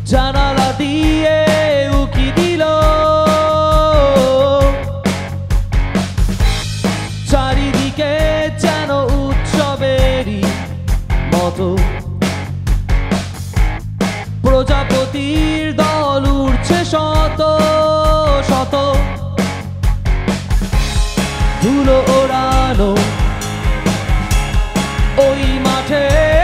জানালা দিয়ে উকি দিল চারিদিকে যেন উৎসবেরই মতো প্রজাপতির দল উড়ছে শত শত ধুলো ওড়ানো ওই মাঠে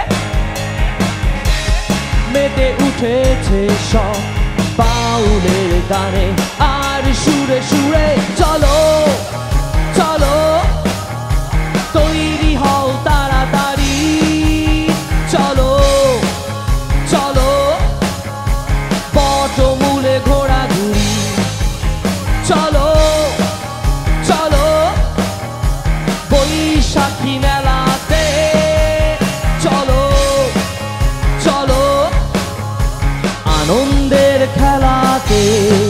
মেতে উঠেছে সব বাউলের গানে আর সুরে সুরে চলো চলো তৈরি হও তাড়াতাড়ি চলো চলো বটমূলে ঘোরাঘুরি চলো চলো বৈশাখী মেলাতে চলো চলো আনন্দের খেলাতে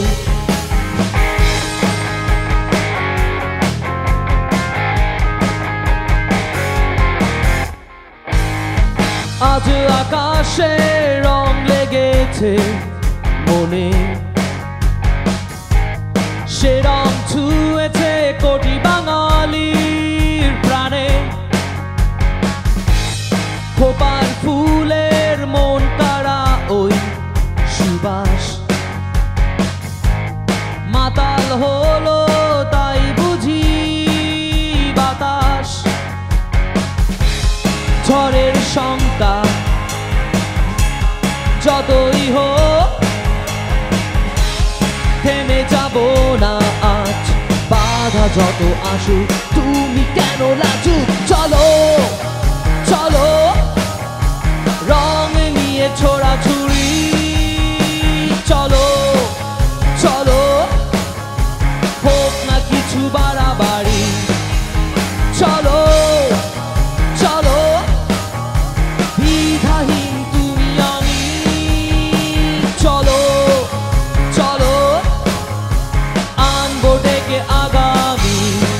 আজ আকাশে রং লেগেছে মনে সে রং ছুঁয়েছে কোটি বাঙালির প্রাণে খোপার ফুলের মন কাড়া ওই সুবাস মাতাল হলো তাই বুঝি বাতাস ঝড়ের শঙ্কা যতই হোক থেমে যাব না আজ বাধা যত আসুক তুমি কেন লাজুক চলো চলো রং নিয়ে ছোড়াছুড়ি চলো চলো হোক না কিছু বাড়াবাড়ি চলো চলো দ্বিধাহীন তুমি আমি চলো চলো আনবো ডেকে আগামী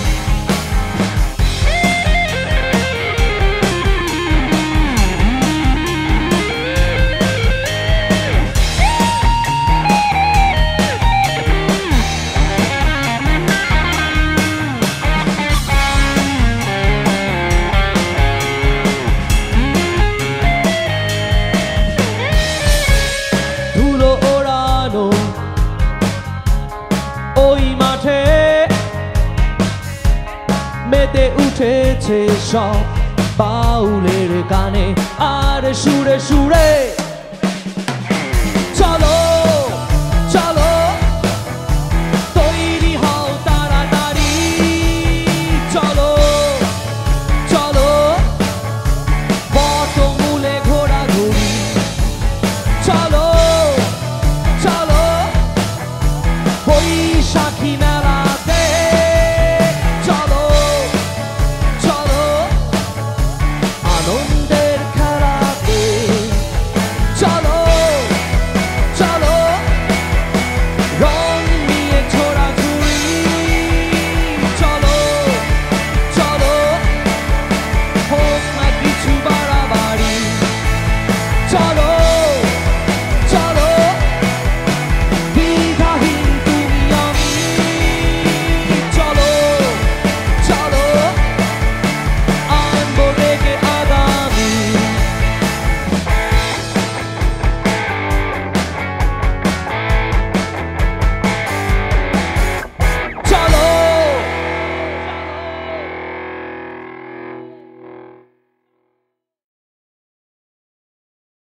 ওই মাঠে মেতে উঠেছে সব বাউলের গানে আর সুরে সুরে